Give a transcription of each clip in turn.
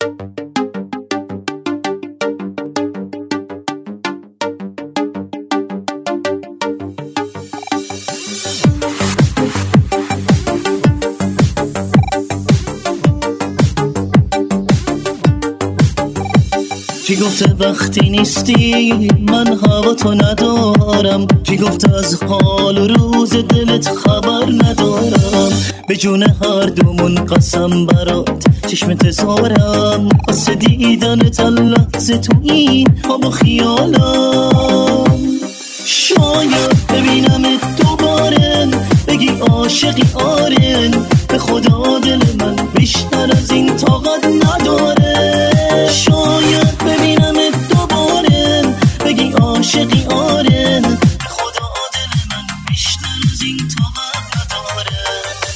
کی گفته وقتی نیستی من هوا تو ندارم؟ کی گفته از حال و روز دلت خبر ندارم؟ به جون هر دومون قسم برات چشمت زارم، واسه دیدنت لحظه تو این خواب و خیالم. شاید ببینمت دوباره بگی عاشقی آره، به خدا دل من بیشتر از این طاقت نداره. شاید ببینمت دوباره بگی عاشقی آره، به خدا دل من بیشتر از این طاقت نداره.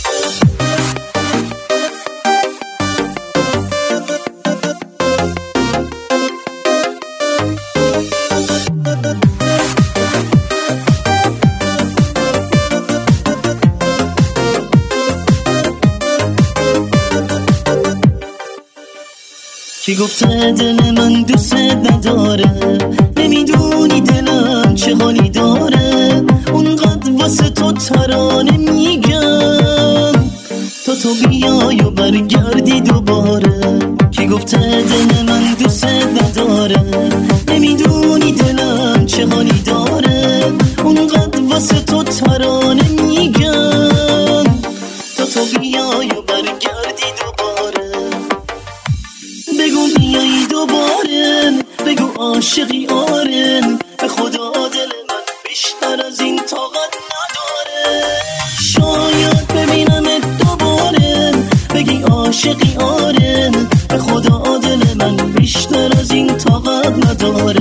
کی گفته دل من دوست نداره؟ نمیدونی دلم چه حالی داره، اونقدر واسه تو ترانه میگم تا تو بیای و برگردی دوباره. کی گفته دل من دوست نداره؟ نمیدونی دلم چه حالی داره، اونقدر واسه تو ترانه میگم تا تو بیای و برگردی دوباره. بگو میایی دوباره، بگو عاشقی آره، به خدا دل من بیشتر از این طاقت نداره. شاید ببینمت دوباره بگی عاشقی آره، به خدا دل من بیشتر از این طاقت نداره.